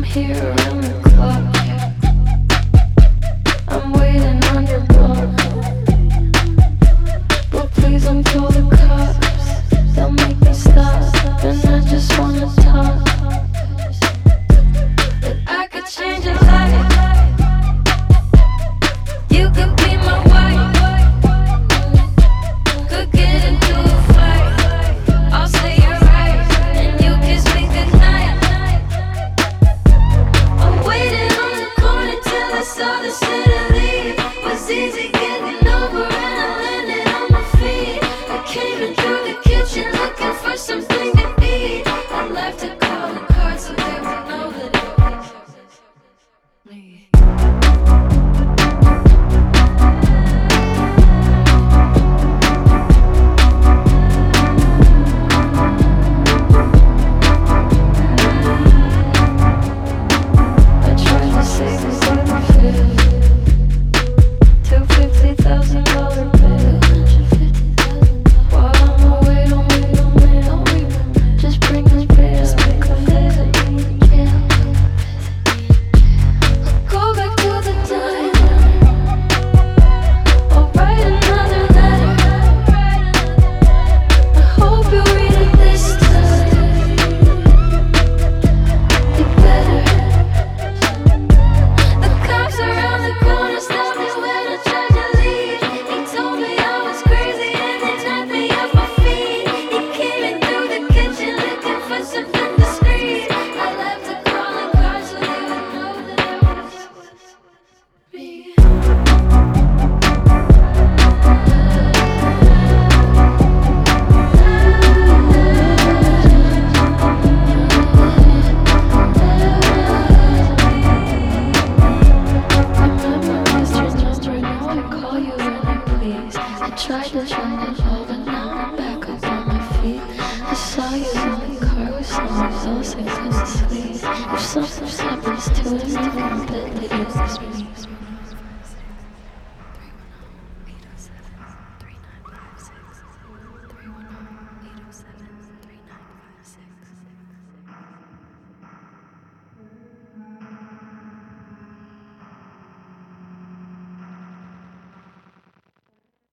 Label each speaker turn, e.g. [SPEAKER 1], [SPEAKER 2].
[SPEAKER 1] here around the clock. I'm waiting on your block. But please don't call the cops. They'll make me stop. And I just wanna talk. That I could change your life. You could be my wife. Could get into a fight. I'll say you're right. And you kiss me goodnight. I'm waiting on the corner till I saw the city. Was easy getting over and I landed on my feet. I came in through the kitchen looking for something to eat. I left a calling card so they would know that it was me. I tried to save this other feel. $250,000 bill. While I'm away, don't make no mail. Just bring this bill. Just make a visit. Go back to the diner. I'll write another letter. I hope you read it this time. You better. The cops around the corner stopped me when I tried to leave. He told me I was crazy and they knocked me off my feet. He came in through the kitchen looking for something discreet. I left a calling card so they would know that it was me. I tried to find it all, but now I'm back up on my feet. I saw you in the car with someone else I couldn't sleep. If something happens to us, then completely lose me.